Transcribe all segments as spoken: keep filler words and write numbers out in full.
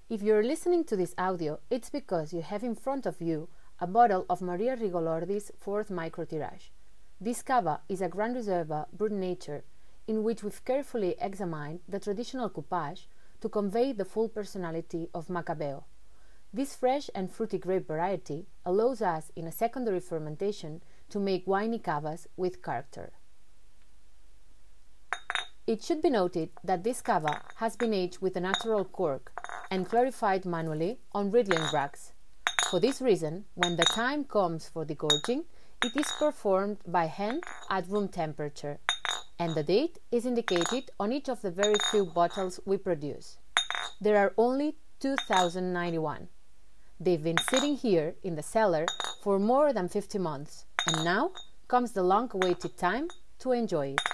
If you're listening to this audio, it's because you have in front of you a bottle of Maria Rigolordi's fourth micro tirage. This cava is a Gran Reserva Brut Nature in which we've carefully examined the traditional coupage to convey the full personality of Macabeo. This fresh and fruity grape variety allows us, in a secondary fermentation, to make winey cavas with character. It should be noted that this cava has been aged with a natural cork and clarified manually on riddling racks. For this reason, when the time comes for degorging, it is performed by hand at room temperature, and the date is indicated on each of the very few bottles we produce. There are only two thousand ninety-one. They've been sitting here in the cellar for more than fifty months, and now comes the long-awaited time to enjoy it.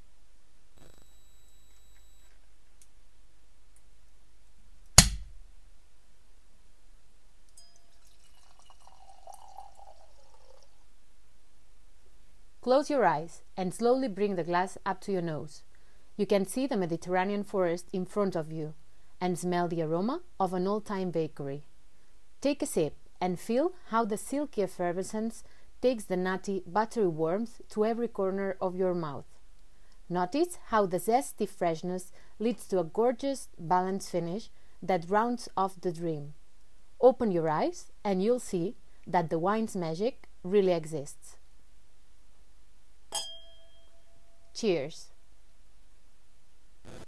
Close your eyes and slowly bring the glass up to your nose. You can see the Mediterranean forest in front of you and smell the aroma of an old-time bakery. Take a sip and feel how the silky effervescence takes the nutty, buttery warmth to every corner of your mouth. Notice how the zesty freshness leads to a gorgeous, balanced finish that rounds off the dream. Open your eyes and you'll see that the wine's magic really exists. Cheers!